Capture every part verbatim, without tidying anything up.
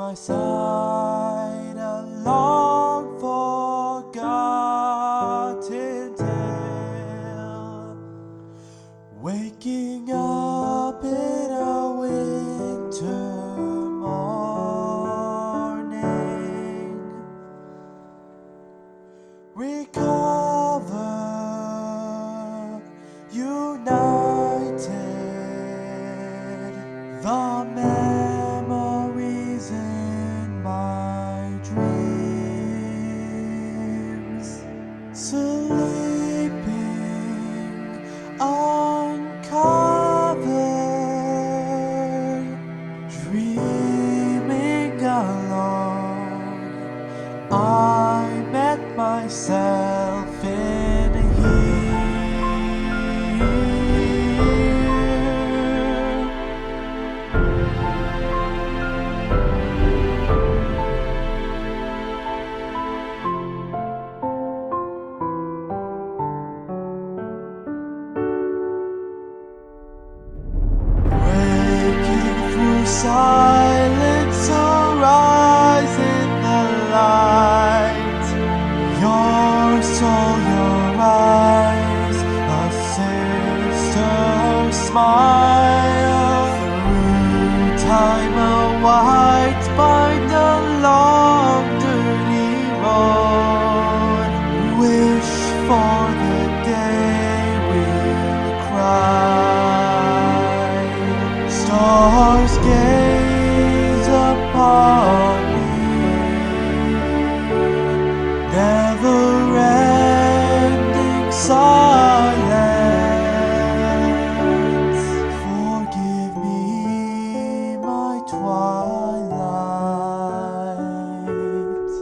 my side, a long forgotten tale, waking up in a winter morning, recover, united, the memories in my dreams, sleeping uncovered, dreaming alone, I met myself in here. Breaking through silence, arise in the light. Your soul, your eyes, a sister's smile. Through time, a white bind along dirty road. Wish for the day we'll cry. Stars gaze upon me, never-ending silence. Forgive me my twilight.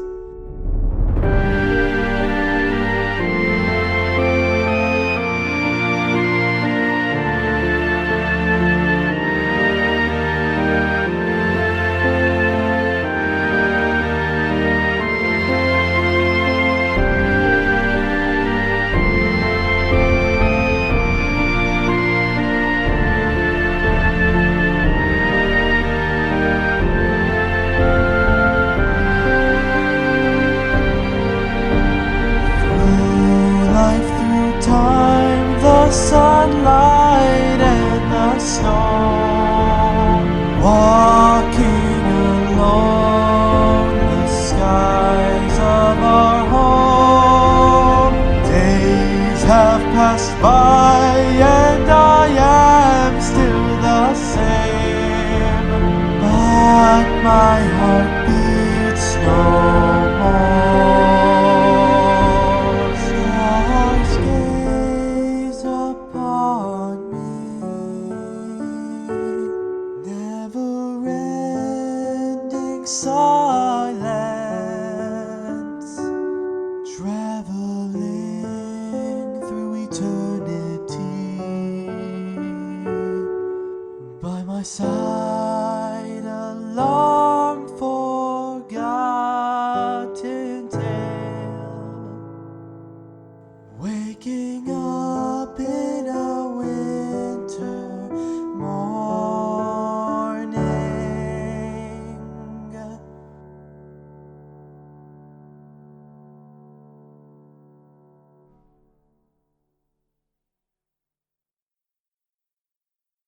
Time, the sunlight and the snow, walking alone the skies of our home. Days have passed by and I am still the same, but my heart beats no more. Silence, traveling through eternity by my side.